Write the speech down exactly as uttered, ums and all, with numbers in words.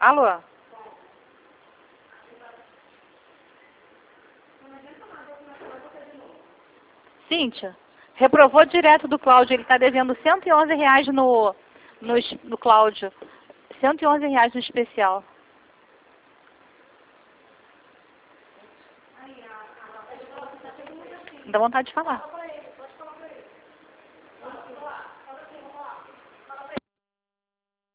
Alô? Cíntia, reprovou direto do Cláudio. Ele está devendo cento e onze reais no, no, no Cláudio. cento e onze reais no especial. Dá vontade de falar.